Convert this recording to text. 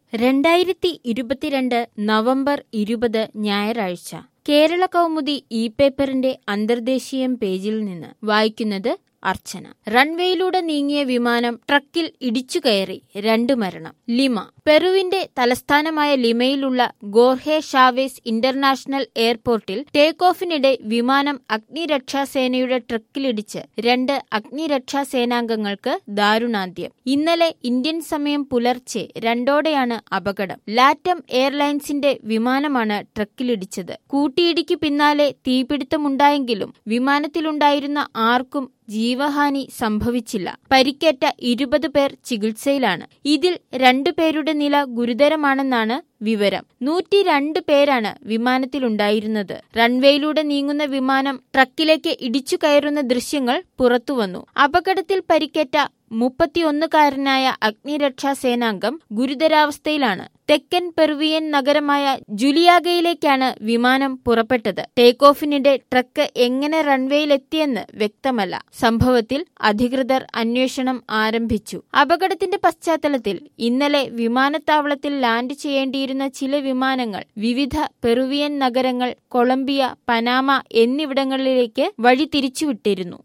2022 November 20 ഞായറാഴ്ച കേരള കൗമുദി പേപ്പറിന്റെ അന്തർദേശീയം പേജിൽ നിന്ന് വായിക്കുന്നത് അർച്ചന. റൺവേയിലൂടെ നീങ്ങിയ വിമാനം ട്രക്കിൽ ഇടിച്ചുകയറി 2 മരണം. ലിമ. പെറുവിന്റെ തലസ്ഥാനമായ ലിമയിലുള്ള ഗോർഹെ ഷാവേസ് ഇന്റർനാഷണൽ എയർപോർട്ടിൽ ടേക്ക് ഓഫിനിടെ വിമാനം അഗ്നിരക്ഷാസേനയുടെ ട്രക്കിലിടിച്ച് 2 അഗ്നിരക്ഷാസേനാംഗങ്ങൾക്ക് ദാരുണാന്ത്യം. ഇന്നലെ ഇന്ത്യൻ സമയം പുലർച്ചെ 2:00-ഓടെയാണ് അപകടം. ലാറ്റം എയർലൈൻസിന്റെ വിമാനമാണ് ട്രക്കിലിടിച്ചത്. കൂട്ടിയിടിക്ക് പിന്നാലെ തീപിടുത്തമുണ്ടായെങ്കിലും വിമാനത്തിലുണ്ടായിരുന്ന ആർക്കും ജീവഹാനി സംഭവിച്ചില്ല. പരിക്കേറ്റ 20 പേർ ചികിത്സയിലാണ്. ഇതിൽ 2 പേരുടെ നില ഗുരുതരമാണെന്നാണ് വിവരം. 102 പേരാണ് വിമാനത്തിലുണ്ടായിരുന്നത്. റൺവേയിലൂടെ നീങ്ങുന്ന വിമാനം ട്രക്കിലേക്ക് ഇടിച്ചു കയറുന്ന ദൃശ്യങ്ങൾ പുറത്തുവന്നു. അപകടത്തിൽ പരിക്കേറ്റ 31-കാരനായ അഗ്നിരക്ഷാസേനാംഗം ഗുരുതരാവസ്ഥയിലാണ്. തെക്കൻ പെറുവിയൻ നഗരമായ ജുലിയാഗയിലേക്കാണ് വിമാനം പുറപ്പെട്ടത്. ടേക്ക് ഓഫിനിടെ ട്രക്ക് എങ്ങനെ റൺവേയിലെത്തിയെന്ന് വ്യക്തമല്ല. സംഭവത്തിൽ അധികൃതർ അന്വേഷണം ആരംഭിച്ചു. അപകടത്തിന്റെ പശ്ചാത്തലത്തിൽ ഇന്നലെ വിമാനത്താവളത്തിൽ ലാൻഡ് ചെയ്യേണ്ടിയിരുന്ന ചില വിമാനങ്ങൾ വിവിധ പെറുവിയൻ നഗരങ്ങൾ, കൊളംബിയ, പനാമ എന്നിവിടങ്ങളിലേക്ക് വഴി തിരിച്ചുവിട്ടിരുന്നു.